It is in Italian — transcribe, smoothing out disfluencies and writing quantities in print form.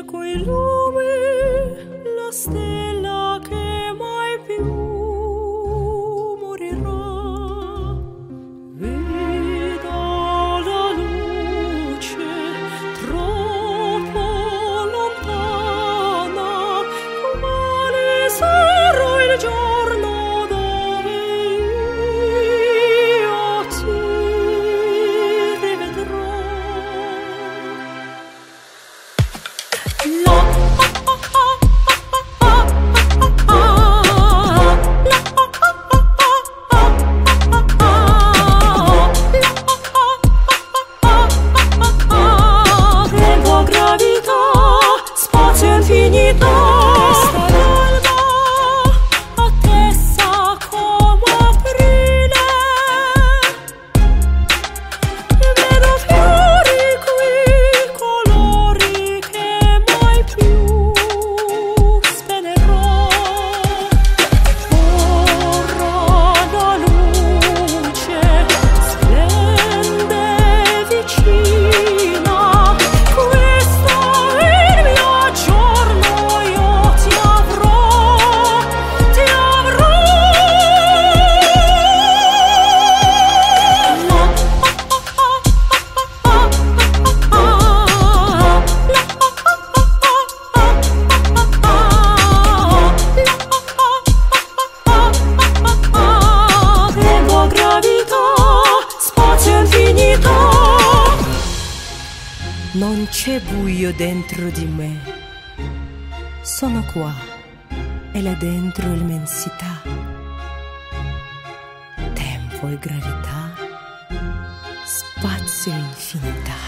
coi lumi, la stella che mai più morirà. Vedo la luce troppo lontana, domani sarà il giorno dove io ti rivedrò. Tempo, gravità, spazio infinito. Questa l'alba attesa come aprile. Vedo fiori qui, colori che mai più spegnerò. Ora la luce splende vicina. Questo è il mio giorno, io ti avrò, ti avrò. Tempo, gravità, spazio infinito. Non c'è buio dentro di me, sono qua e là dentro immensità. Tempo e gravità, spazio e infinità.